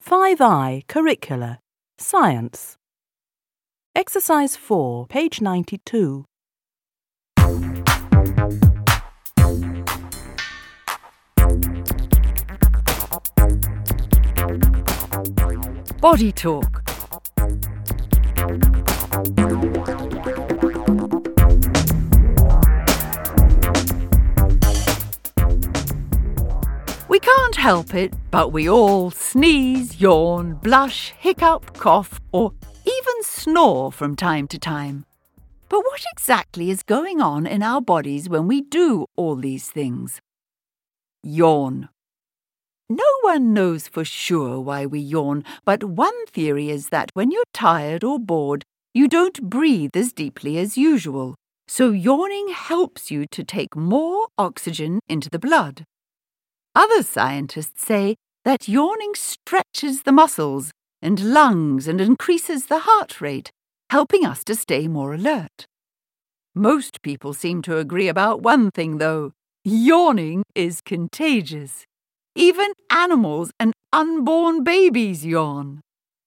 5I Curricula, Science. Exercise 4, page 92. Body talk. We can't help it, but we all sneeze, yawn, blush, hiccup, cough, or even snore from time to time. But what exactly is going on in our bodies when we do all these things? Yawn. No one knows for sure why we yawn, but one theory is that when you're tired or bored, you don't breathe as deeply as usual. So yawning helps you to take more oxygen into the blood. Other scientists say that yawning stretches the muscles and lungs and increases the heart rate, helping us to stay more alert. Most people seem to agree about one thing, though. Yawning is contagious. Even animals and unborn babies yawn.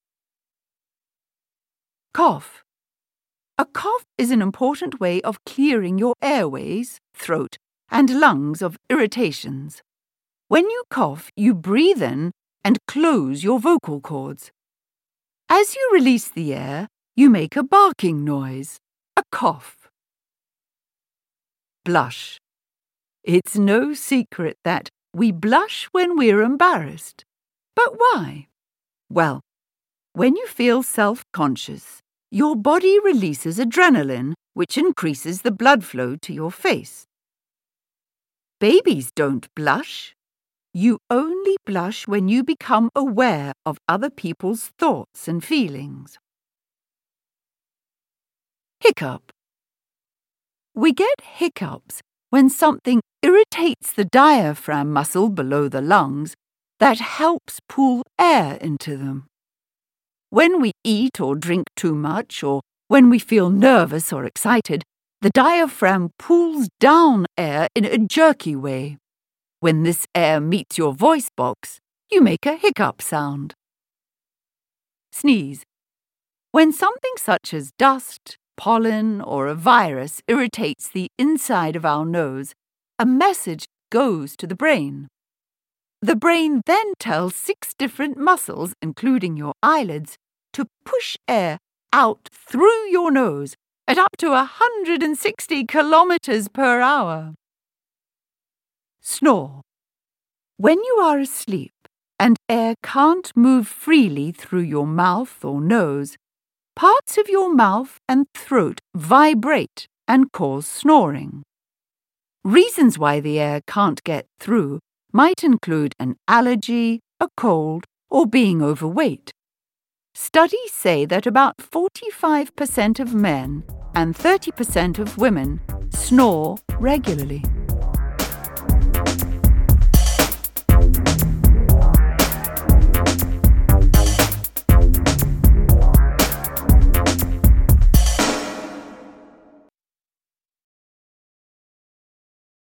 Cough. A cough is an important way of clearing your airways, throat, and lungs of irritations. When you cough, you breathe in and close your vocal cords. As you release the air, you make a barking noise, a cough. Blush. It's no secret that we blush when we're embarrassed. But why? Well, when you feel self-conscious, your body releases adrenaline, which increases the blood flow to your face. Babies don't blush. You only blush when you become aware of other people's thoughts and feelings. Hiccup. We get hiccups when something irritates the diaphragm muscle below the lungs that helps pull air into them. When we eat or drink too much, or when we feel nervous or excited, the diaphragm pulls down air in a jerky way. When this air meets your voice box, you make a hiccup sound. Sneeze. When something such as dust, pollen, or a virus irritates the inside of our nose, a message goes to the brain. The brain then tells 6 different muscles, including your eyelids, to push air out through your nose at up to 160 kilometers per hour. Snore. When you are asleep and air can't move freely through your mouth or nose, parts of your mouth and throat vibrate and cause snoring. Reasons why the air can't get through might include an allergy, a cold, or being overweight. Studies say that about 45% of men and 30% of women snore regularly.